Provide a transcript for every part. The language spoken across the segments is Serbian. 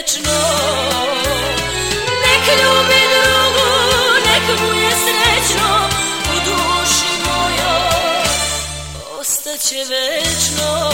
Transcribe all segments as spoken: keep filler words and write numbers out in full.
večno. Nek ljubi drugu, nek mu je srećno, u duši mojoj ostaće večno.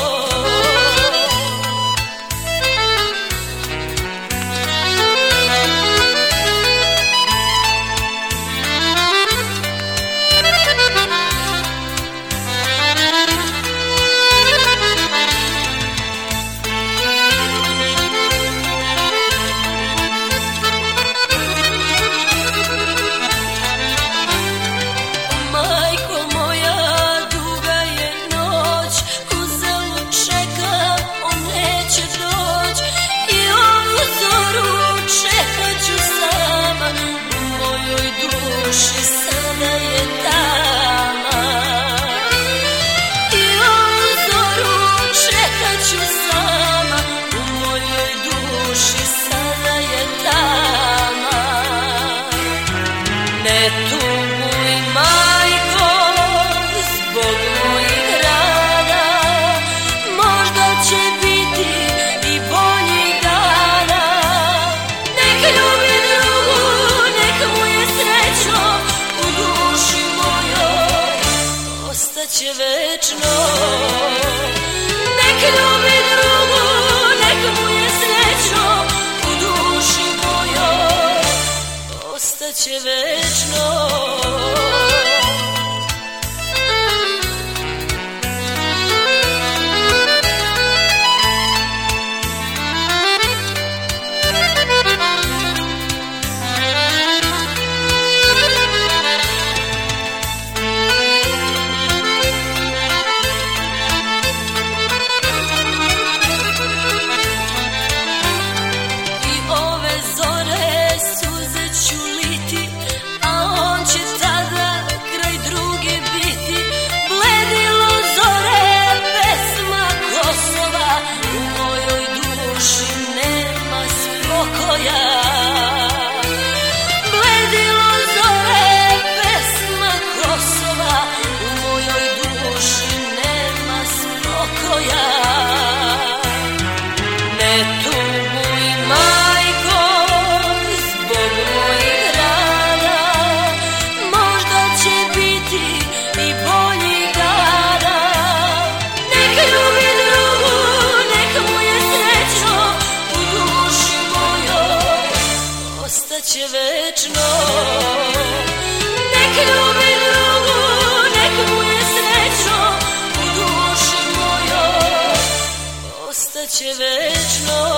Ne tuguj, majko, zbog mojih rana, možda će biti i boljih dana. Nek ljubi drugu, nek mu je srećno, u duši mojoj ostaće večno. Nek ljubi drugu, nek mu je srećno, u duši mojoj ostaće večno. Bledilo zore, pesma Kosova, u mojoj duši nema spokoja. Ne tuguj, majko, zbog mojih rana, možda će biti i boljih dana. Nek ljubi drugu, nek mu je srećno, u duši mojoj ostaće večno. Nek ljubi drugu, nek mu je srećno, u duši mojoj ostaće večno.